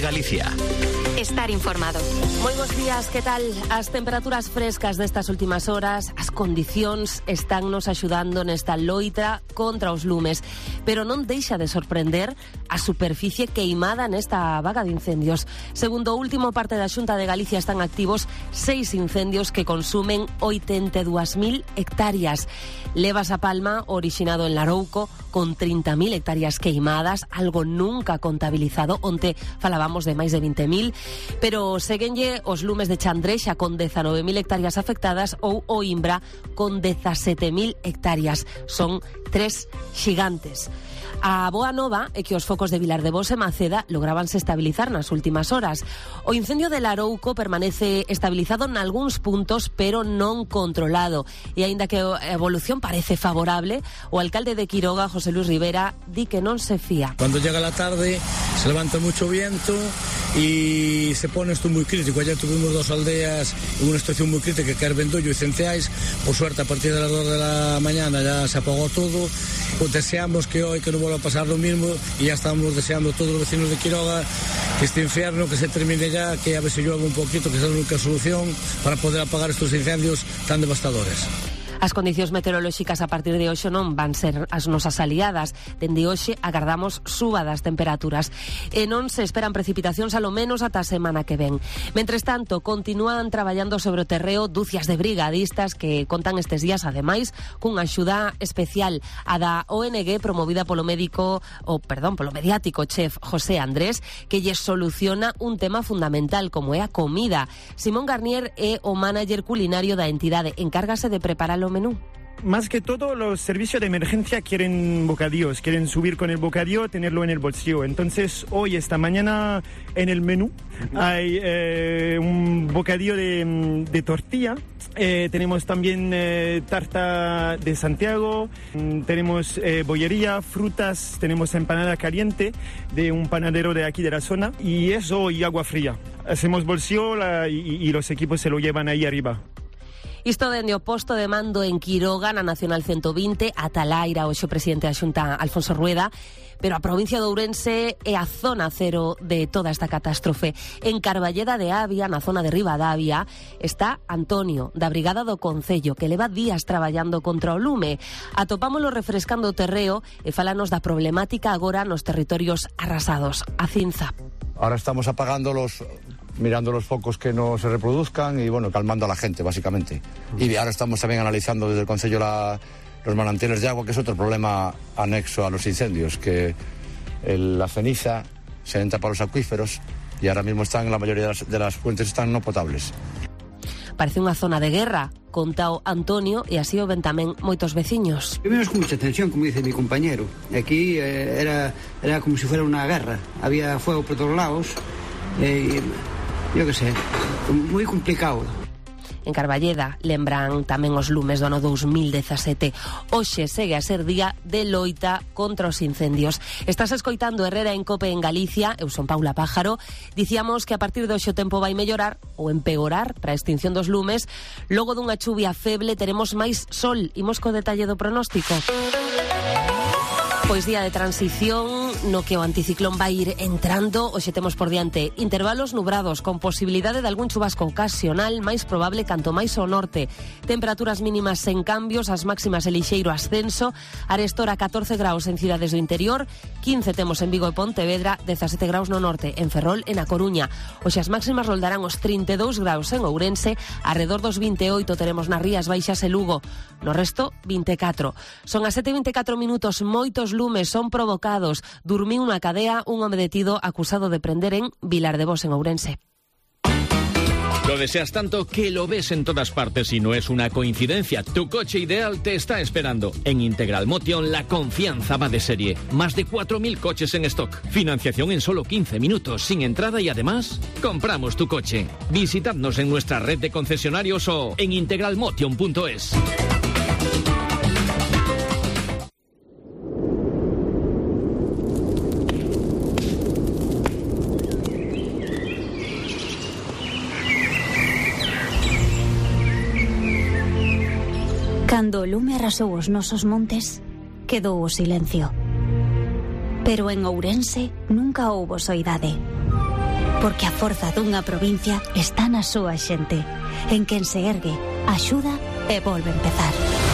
Galicia. Estar informado. Moi bons días, que tal? As temperaturas frescas destas últimas horas, as condicións estánnos axudando nesta loita contra os lumes, pero non deixa de sorprender a superficie queimada nesta vaga de incendios. Segundo o último parte da Xunta de Galicia, están activos 6 incendios que consumen 82.000 hectáreas. Levas a Palma, orixinado en Larouco, con 30.000 hectáreas queimadas, algo nunca contabilizado. Onte falábamos de máis de 20.000, pero seguenlle os lumes de Chandrexa con 19.000 hectáreas afectadas ou o Imbra con 17.000 hectáreas. Son 3 xigantes. A boa nova é que os focos de Vilardevós e Maceda lográbanse estabilizar nas últimas horas. O incendio de Larouco permanece estabilizado nalgúns puntos, pero non controlado. E aínda que a evolución parece favorable, o alcalde de Quiroga, José Luis Rivera, di que non se fía. Cuando llega la tarde se levanta mucho viento y se pone esto muy crítico. Ayer tuvimos 2 aldeas en una situación muy crítica, que era Vendollo y Centeais. Por suerte, a partir de las 2 de la mañana ya se apagó todo. Pues deseamos que hoy que no vuelva a pasar lo mismo, y ya estamos deseando todos los vecinos de Quiroga que este infierno que se termine ya, que a ver si llueve un poquito, que sea la única solución para poder apagar estos incendios tan devastadores. As condicións meteorolóxicas a partir de hoxe non van ser as nosas aliadas. Dende hoxe agardamos suba das temperaturas e non se esperan precipitacións alo menos ata a semana que ven. Mentres tanto, continúan traballando sobre o terreo dúcias de brigadistas que contan estes días, ademais, cunha axuda especial, a da ONG promovida polo mediático chef José Andrés, que lle soluciona un tema fundamental como é a comida. Simón Garnier é o mánager culinario da entidade, encárgase de preparar o menú. Más que todo, los servicios de emergencia quieren bocadillos, quieren subir con el bocadillo, tenerlo en el bolsillo. Entonces, hoy, esta mañana, en el menú hay un bocadillo de tortilla. Tenemos también tarta de Santiago, tenemos bollería, frutas, tenemos empanada caliente de un panadero de aquí de la zona, y eso y agua fría. Hacemos bolsillo y los equipos se lo llevan ahí arriba. Isto dende o posto de mando en Quiroga, na Nacional 120, ata Laira, hoxe o presidente da Xunta, Alfonso Rueda, pero a provincia de Ourense é a zona cero de toda esta catástrofe. En Carballeda de Avia, na zona de Ribadavia, está Antonio, da Brigada do Concello, que leva días traballando contra o lume. Atopámolo refrescando o terreo e falanos da problemática agora nos territorios arrasados. A Cinza. Ahora estamos apagándolos, mirando los focos que no se reproduzcan y, bueno, calmando a la gente, básicamente. Y ahora estamos también analizando desde el Concello los manantiales de agua, que es otro problema anexo a los incendios, que la ceniza se entra para los acuíferos y ahora mismo la mayoría de las fuentes están no potables. Parece unha zona de guerra, contao Antonio, e así o ven tamén moitos veciños. Vivimos con mucha tensión, como dice mi compañero. Aquí era como si fuera una guerra. Había fuego por todos lados. Yo qué sé, moi complicado. En Carballeda lembran tamén os lumes do ano 2017. Hoxe segue a ser día de loita contra os incendios. Estás escoitando Herrera en Cope en Galicia. Eu son Paula Pájaro. Dicíamos que a partir de hoxe o tempo vai mellorar ou empeorar para a extinción dos lumes. Logo dunha chuvia feble teremos máis sol. Imos co detalle do pronóstico. Pois día de transición no que o anticiclón vai ir entrando. Hoxe temos por diante intervalos nubrados con posibilidade de algún chubasco ocasional, máis probable canto máis ao norte. Temperaturas mínimas sen cambios, as máximas e lixeiro ascenso. Arestora 14 graus en cidades do interior, 15 temos en Vigo e Pontevedra, 17 graus no norte, en Ferrol e na Coruña. Hoxe as máximas roldarán os 32 graus en Ourense, arredor dos 28 teremos nas Rías Baixas e Lugo. No resto, 24. Son as 7:24 minutos, moitos lumes son provocados. Durmiu na cadea un home detido acusado de prender en Vilardevós, en Ourense. Lo deseas tanto que lo ves en todas partes y no es una coincidencia. Tu coche ideal te está esperando. En Integral Motion la confianza va de serie. Más de 4.000 coches en stock. Financiación en solo 15 minutos, sin entrada y además, compramos tu coche. Visitadnos en nuestra red de concesionarios o en integralmotion.es. Cando o lume arrasou os nosos montes, quedou o silencio. Pero en Ourense nunca houbo soidade. Porque a forza dunha provincia está na súa xente, en quen se ergue, axuda e volve a empezar.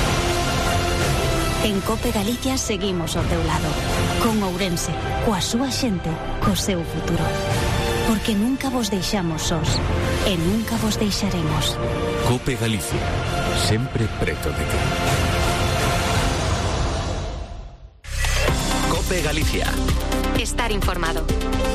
En COPE Galicia seguimos ao teu lado, con Ourense, coa súa xente, co seu futuro. Porque nunca vos deixamos sós, e nunca vos deixaremos. COPE Galicia, sempre preto de ti. COPE Galicia. Estar informado.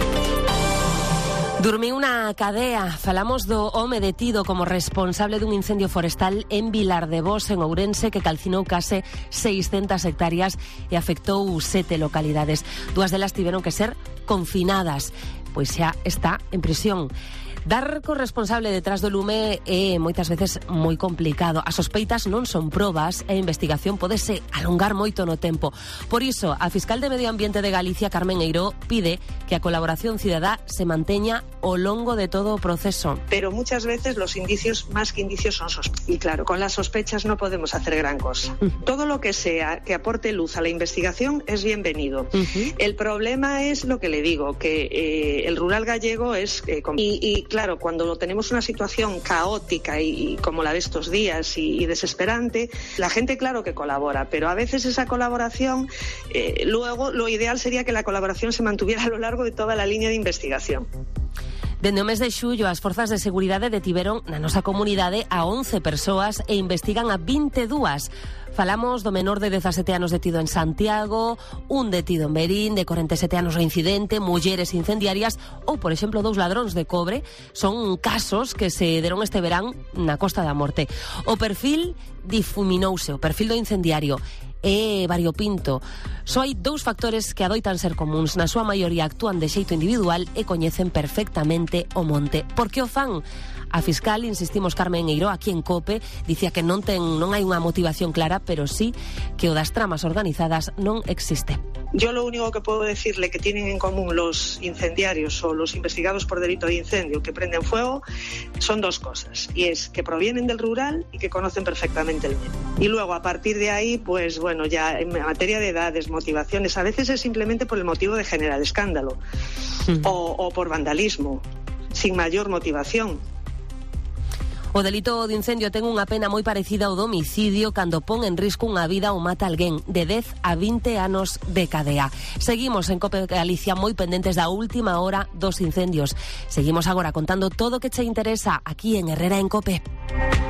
Durmiu na cadea. Falamos do home detido como responsable dun incendio forestal en Vilardevós, en Ourense, que calcinou case 600 hectáreas e afectou 7 localidades. 2 delas tiveron que ser confinadas, pois xa está en prisión. Dar co responsable detrás do lume é moitas veces moi complicado. As sospeitas non son probas e a investigación podese alongar moito no tempo. Por iso, a fiscal de Medio Ambiente de Galicia, Carmen Eiró, pide que a colaboración cidadá se manteña ao longo de todo o proceso. Pero muchas veces los indicios, más que indicios, son sospechas. Y claro, con las sospechas no podemos hacer gran cosa. Todo lo que sea que aporte luz a la investigación es bienvenido. El problema es lo que le digo, que el rural gallego es... y claro, cuando tenemos una situación caótica y como la de estos días y desesperante, la gente claro que colabora, pero a veces esa colaboración, luego lo ideal sería que la colaboración se mantuviera a lo largo de toda la línea de investigación. Dende o mes de xullo, as forzas de seguridade detiveron na nosa comunidade a 11 persoas e investigan a 22. Falamos do menor de 17 anos detido en Santiago, un detido en Berín, de 47 anos reincidente, mulleres incendiarias ou, por exemplo, 2 ladróns de cobre. Son casos que se deron este verán na Costa da Morte. O perfil difuminouse, o perfil do incendiario é variopinto. Só hai 2 factores que adoitan ser comuns. Na súa maioría actúan de xeito individual e coñecen perfectamente o monte. Por que o fan? A fiscal, insistimos, Carmen Eiró, aquí en COPE, dicía que non hai unha motivación clara, pero sí que o das tramas organizadas non existe. Yo lo único que puedo decirle que tienen en común los incendiarios o los investigados por delito de incendio que prenden fuego son 2 cosas, y es que provienen del rural y que conocen perfectamente el medio. Y luego, a partir de ahí, pues bueno, ya en materia de edades, motivaciones, a veces es simplemente por el motivo de generar escándalo o por vandalismo, sin mayor motivación. O delito de incendio ten unha pena moi parecida ao do homicidio cando pon en risco unha vida ou mata alguén, de 10 a 20 anos de cadea. Seguimos en COPE Galicia moi pendentes da última hora dos incendios. Seguimos agora contando todo o que che interesa aquí en Herrera en COPE.